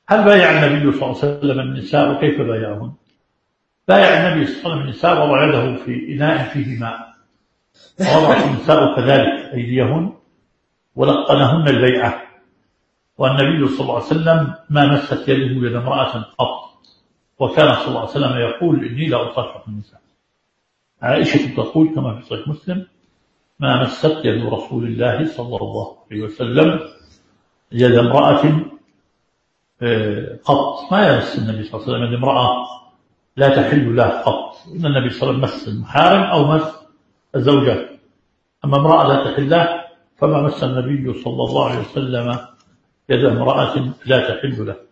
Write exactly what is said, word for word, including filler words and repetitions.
هل بايع النبي صلى الله عليه وسلم النساء وكيف بايعهن؟ بايع النبي صلى الله عليه وسلم النساء ووضع يده في إناء فيه ماء، ووضعت النساء كذلك أيديهن ولقنهن البيعة، والنبي صلى الله عليه وسلم ما مست يده يد امرأة قط، وكان صلى الله عليه وسلم يقول إني لا أصافح النساء. عائشة تقول كما في صحيح مسلم: ما مست يد رسول الله صلى الله عليه وسلم يد امرأة قط، ما يمس النبي صلى الله عليه وسلم يد امرأة لا تحل له قط، إن النبي صلى الله عليه وسلم مس المحارم أو مس الزوجات، أما امرأة لا تحل له فما مس النبي صلى الله عليه وسلم يد امرأة لا تحل له.